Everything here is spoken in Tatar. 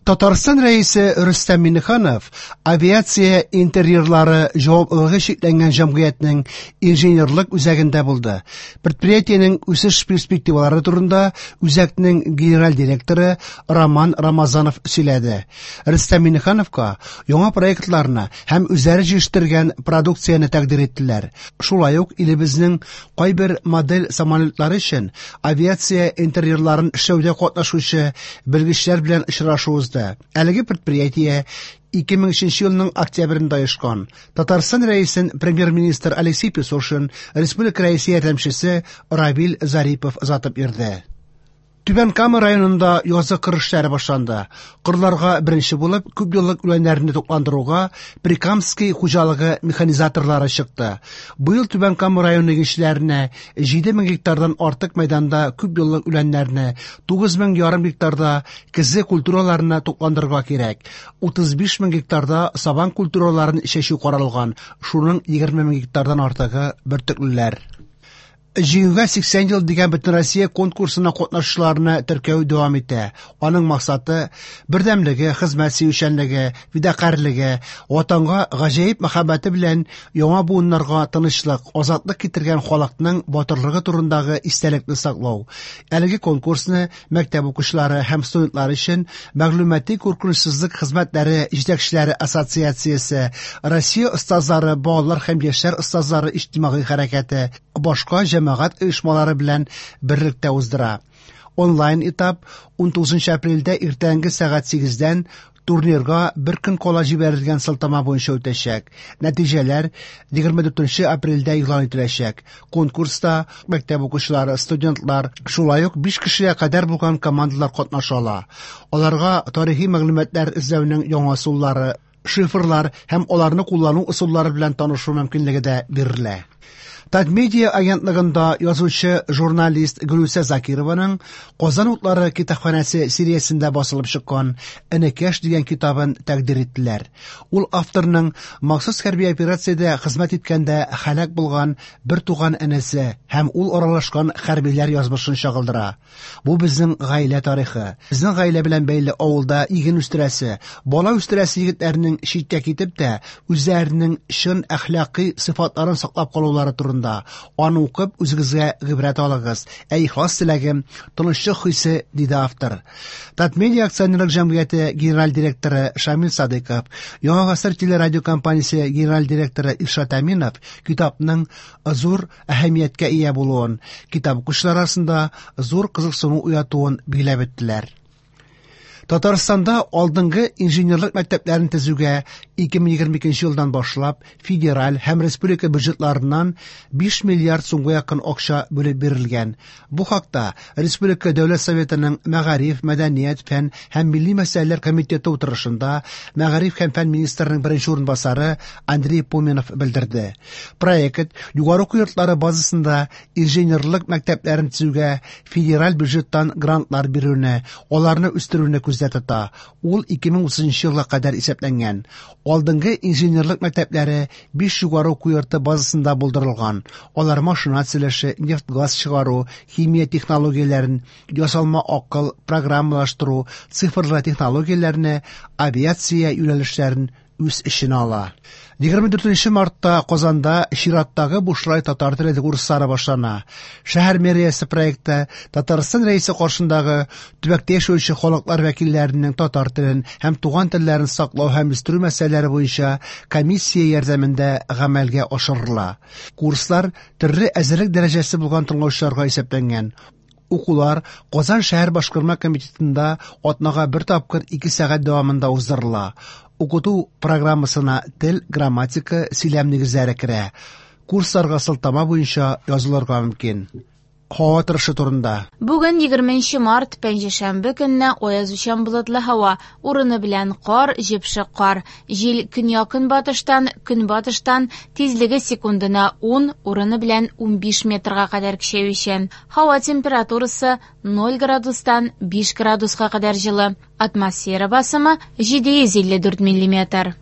Татарстан рәисе Рөстәм Миңнеханов авиация интерьерлары җаваплылыгы шикләнгән җәмгыятьнең инженерлык үзәгендә булды. Предприятиенең үсеш перспективалары турында үзәкнең генераль директоры Роман Рамазанов сөйләде. Рөстәм Миңнехановка яңа проектларны һәм үзләре җиштергән продукцияне тәкъдим иттеләр. Шулай ук илебезнең кайбер модель самолетлары өчен авиация интерьерларын эшләүдә катнашучы белгечләр белән очрашу узды. Әлеге предприятие 2003 елның октябрендә оешкан. Татарстан рәисен премьер-министр Алексей Песошин, республика рәисе ярдәмчесе Равил Зарипов озатып йөрде. Түбән Кама районында язгы кыр эшләре башланды. Кырларга беренче булып күп еллык үләннәрне тукландыруга Прикамский хуҗалыгы механизаторлары чыкты. Быел Түбән Кама районы кешеләренә 7000 гектардан артык мәйданда күп еллык үләннәрне, 9000 ярым гектарда кезе культураларына тукландырырга кирәк. 35000 гектарда сабан культураларын чәчү каралган. Шуның 20000 гектардан артыгы бөртеклеләр. Җиңүгә 80 ел дигән бөтен Россия конкурсына катнашучыларны теркәү дәвам итә. Аның максаты бердәмлеге, хезмәт сөючәнлеге, фидакарьлеге, ватанга гаҗәеп мәхәббәте белән яңа буыннарга тынычлык, азатлык китергән халыкның батырлыгы турындагы истәлекне саклау. Әлеге конкурсны мәктәп укучылары һәм студентлар өчен мәгълүмати куркынычсызлык хезмәтләре җитәкчеләре ассоциациясе, Россия остазлары, балалар һәм яшьләр остазлары иҗтимагый хәрәкәте, башка җәмәгать оешмалары белән берлектә уздыра. Онлайн этап 19 апрельдә иртәнге сәгать 8-дән турнирга бер көн кала җибәрелгән сылтама буенча үтәчәк. Нәтиҗәләр 24 апрельдә игълан ителәчәк. Конкурста мәктәп укучылары, студентлар, шулай ук 5 кешегә кадәр булган командалар катнаша ала. Аларга тарихи мәгълүматлар эзләүнең яңа усуллары, шифрлар һәм аларны куллану усуллары белән танышу мөмкинлеге дә бирелә. Татмедиа агентлыгында язучы журналист Гөлүсә Закированың Казан утлары китапханәсе сериясендә басылып чыккан «Энекәш» дигән китабын тәкъдим иттеләр. Ул авторның махсус хәрби операциядә хезмәт иткәндә һәлак булган бер туган энесе һәм ул аралашкан хәрбиләр язмышын чагылдыра. Бу безнең гаилә тарихы. Безнең гаилә белән бәйле авылда иген үстерәсе, бала үстерәсе егетләрнең читкә китеп тә үзләренең чын әхлакый сыйфатларын саклап калулары турында. Аны укып үзегезгә гыйбрәт алыгыз. Ихлас теләгем, тынычлык хисе, диде автор. Татмедиа акционерлык җәмгыяте генераль директоры Шамил Садыков, Яңа гасыр телерадиокомпаниясе генераль директоры Илшат Аминов китапның зур әһәмияткә ия булуын, китап укучылар арасында зур кызыксыну уятуын билгеләп иттеләр. Татарстанда алдынгы инженерлык мәктәпләрен төзүгә 2022 елдан башлап федераль һәм республика бюджетларыннан 5 миллиард сумга якын акча бүлеп бирелгән. Бу хакта Республика Дәүләт Советының Мәгариф, Мәдәният, фән һәм милли мәсьәләләр комитеты утырышында Мәгариф һәм фән министрының беренче урынбасары Андрей Пуменов белдерде. Проект югары уку йортлары базасында инженерлык мәктәпләрен төзүгә федераль бюджеттан грантлар бирүне, аларны үстерүне күздә тота. Ул 2030 елга кадәр исәпләнгән. Алдынгы инженерлык мәктәпләре 5 югары уку йорты базасында булдырылган. Алар машина төзелеше, нефть-газ чыгару, химия технологияләрен, ясалма акыл, программалаштыру, цифрлы технологияләрне, авиация юнәлешләрен үз эченә ала. 24 мартта Казанда чираттагы бушлай татар теле курслары башлана. Шәһәр мэриясе проекты Татарстан рәисе каршындагы төбәктә яшәүче халыклар вәкилләренең татар телен һәм туган телләрен саклау һәм үстерү мәсьәләләре буенча комиссия ярдәмендә гамәлгә ашырыла. Курслар төрле әзерлек дәрәҗәсе булган тыңлаучыларга исәпләнгән. Укулар Казан шәһәр башкарма комитетында атнага бер тапкыр 2 сәгать дәвамында уздырыла. Укыту программасына тел, грамматика, сөйләм нигезләре керә. Курсларга сылтама буенча язылырга мөмкин. Һава торышы турында. Бүген 20 март пәнҗешәмбе көнне аязучан болытлы һава, урыны белән кар, җепшек кар. Җил көньяк-көнбатыштан тизлеге секундына 10, урыны белән 15 метрга кадәр көчәючән. Һава температурасы 0 градустан 5 градуска кадәр җылы. Атмосфера басымы 754 мм.